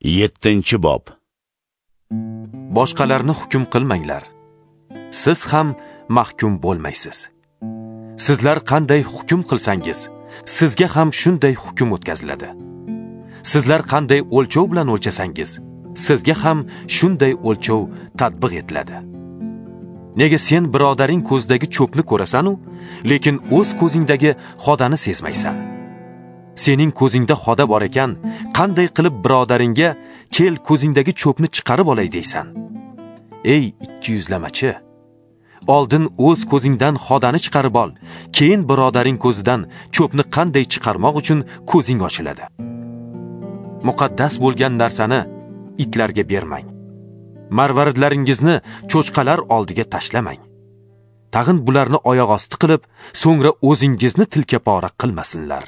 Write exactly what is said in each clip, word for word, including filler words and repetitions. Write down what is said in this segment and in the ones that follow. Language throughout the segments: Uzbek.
yettinchi bob. Boshqalarni hukm qilmanglar. Siz ham mahkum bo'lmaysiz. Sizlar qanday hukm qilsangiz, sizga ham shunday hukm o'tkaziladi. Sizlar qanday o'lchov bilan o'lchasangiz, sizga ham shunday o'lchov tatbiq etiladi. Nega sen birodaring ko'zdagi cho'pni ko'rasan-u, lekin o'z ko'zingdagi xodani sezmaysan? Sening ko'zingda xoda bor ekan, qanday qilib birodaringga kel ko'zingdagi cho'pni chiqarib olay deysan? Ey ikki yuzlamachi, oldin o'z ko'zingdan xodani chiqarib ol, keyin birodaring ko'zidan cho'pni qanday chiqarmoq uchun ko'zing ochiladi. Muqaddas bo'lgan narsani itlarga bermang. Marvaridlaringizni cho'chqalar oldiga tashlamang. Tag'in bularni oyoq osti qilib, so'ngra o'zingizni tilkapora qilmasinlar.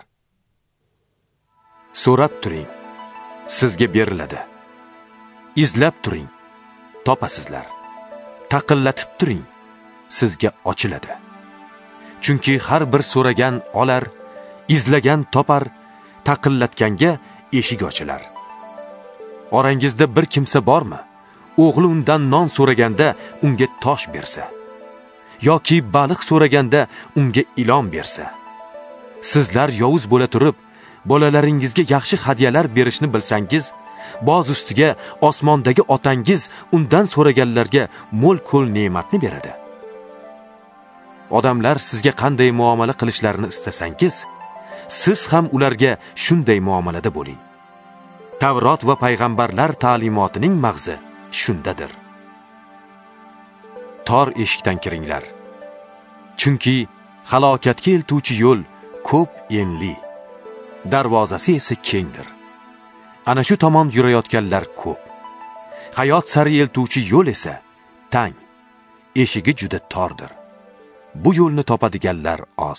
So'rab turing, sizga beriladi. Izlab turing, topasizlar. Taqillatib turing, sizga ochiladi. Chunki har bir so'ragan olar, izlagan topar, taqillatganga eshik ochilar. Orangizda bir kimsa bormi? O'g'li undan non so'raganda unga tosh bersa, yoki baliq so'raganda unga ilon bersa. Sizlar yovuz bo'la turib, bolalaringizga yaxshi hadyalar berishni bilsangiz, boz ustiga osmondagi otangiz undan so'raganlarga mo'l-ko'l ne'matni beradi. Odamlar sizga qanday muomala qilishlarini istasangiz, siz ham ularga shunday muomalada bo'ling. Tavrot va payg'ambarlar ta'limotining mag'zi shundadir. Tor eshikdan kiringlar. Chunki halokatga eltuvchi yo'l ko'p enli, darvozasi esa kengdir. Ana shu tomon yurayotganlar ko'p. Hayot sari eltuvchi yo'l esa tang, eshigi juda tordir. Bu yo'lni topadiganlar oz.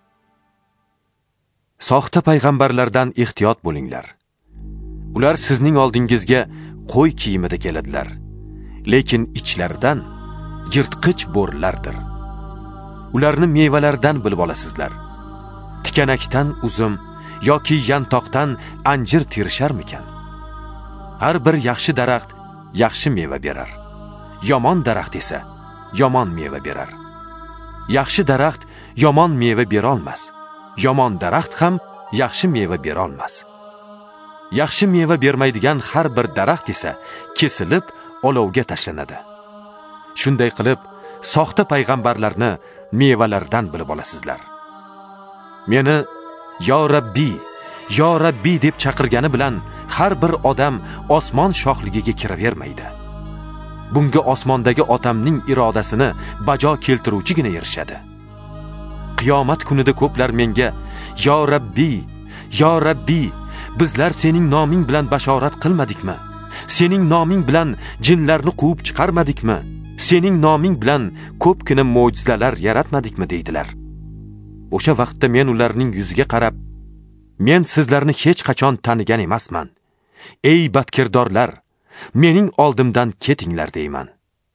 Soxta payg'ambarlardan ehtiyot bo'linglar. Ular sizning oldingizga qo'y kiyimida keladilar, lekin ichlaridan yirtqich bo'rlardir. Ularni mevalardan bilib olasizlar. Tikanakdan uzum yoki yantoqdan anjir terisharmikan? Har bir yaxshi daraxt yaxshi meva berar. Yomon daraxt esa yomon meva berar. Yaxshi daraxt yomon meva bera olmas. Yomon daraxt ham yaxshi meva bera olmas. Yaxshi meva bermaydigan har bir daraxt esa kesilib olovga tashlanadi. Shunday qilib, soxta payg'ambarlarni mevalardan bilib olasizlar. Meni yo Rabbi, yo Rabbi deb chaqirgani bilan har bir odam osmon shohligiga kiravermaydi. Bunga osmondagi otamning irodasini bajo keltiruvchigina erishadi. Qiyomat kunida ko'plar menga yo Rabbi, yo Rabbi, bizlar sening noming bilan bashorat qilmadikmi? Sening noming bilan jinlarni quvib chiqarmadikmi? Sening noming bilan ko'pgina mo'jizalar yaratmadikmi deydilar. O'sha vaqtda men ularning yuziga qarab, men sizlarni hech qachon tanigan emasman. Ey badkirdorlar, mening oldimdan ketinglar deyman.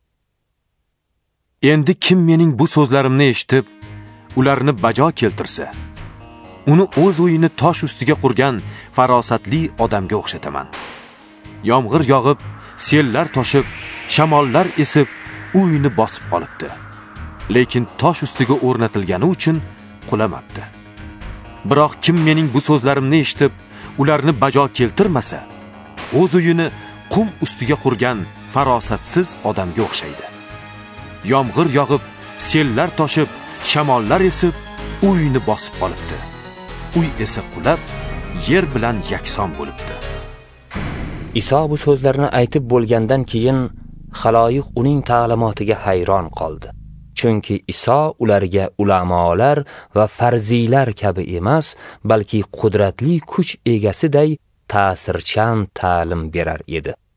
Endi kim mening bu so'zlarimni eshitib, ularni bajo keltirsa, uni o'z o'yini tosh ustiga qurgan farosatli odamga o'xshataman. Yomg'ir yog'ib, sellar toshib, shamollar esib, uyni bosib qolibdi. Lekin tosh ustiga o'rnatilgani uchun qulamabdi. Biroq kim mening bu so'zlarimni eshitib, ularni bajo keltirmasa, o'z uyini qum ustiga qurgan farosatsiz odamga o'xshaydi. Yomg'ir yog'ib, sellar toshib, shamollar esib, uyni bosib qolibdi. Uy esa qulab, yer bilan yakson bo'libdi. Iso bu so'zlarni aytib bo'lgandan keyin xaloyiq uning ta'limotiga hayron qoldi. Chunki Iso ularga ulamolar va farziylar kabi emas, balki qudratli kuch egasiday ta'sirchan ta'lim berar edi.